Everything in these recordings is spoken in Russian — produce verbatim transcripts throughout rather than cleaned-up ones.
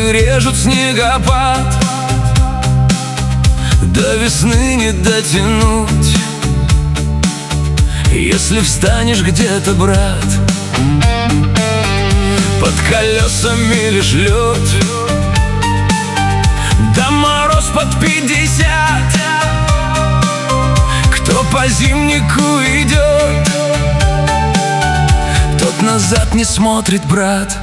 Морозы режут снегопад, до весны не дотянуть. Если встанешь где-то, брат, под колесами лишь лед, да мороз под пятьдесят, кто по зимнику идет, тот назад не смотрит, брат.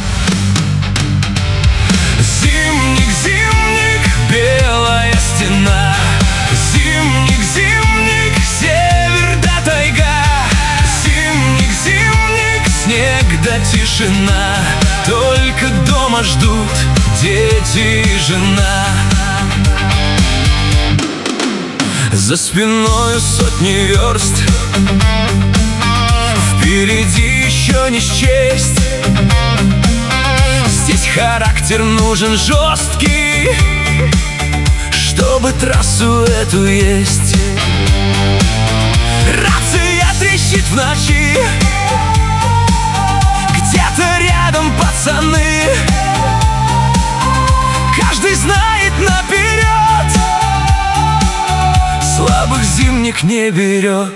Зимник, зимник, белая стена, зимник, зимник, север да тайга, зимник, зимник, снег да тишина, только дома ждут дети и жена. За спиною сотни верст, впереди еще не счесть. Здесь характер нужен жесткий, чтобы трассу эту есть. Рация трещит в ночи, где-то рядом пацаны, каждый знает наперед, слабых зимник не берет.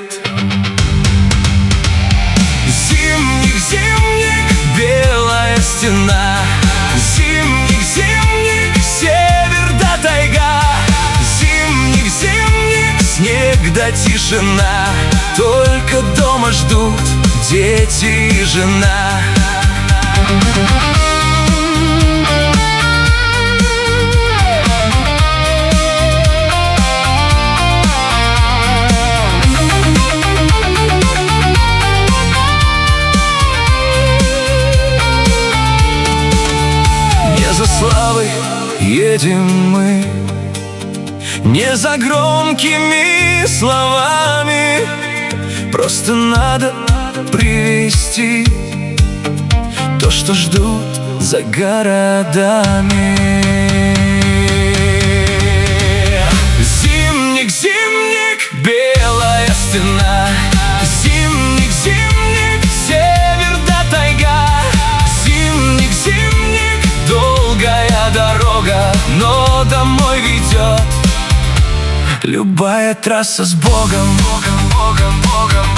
Зимник, зимник, белая стена, зимник, зимник, север да тайга, зимник, зимник, снег да тишина, только дома ждут дети и жена. За славой едем мы, не за громкими словами, просто надо привести то, что ждут за городами. Зимник, зимник, белая стена, зимник, зимник, север да тайга, зимник, зимник, долгая дорога, но домой ведет любая трасса с Богом, Богом, Богом, Богом.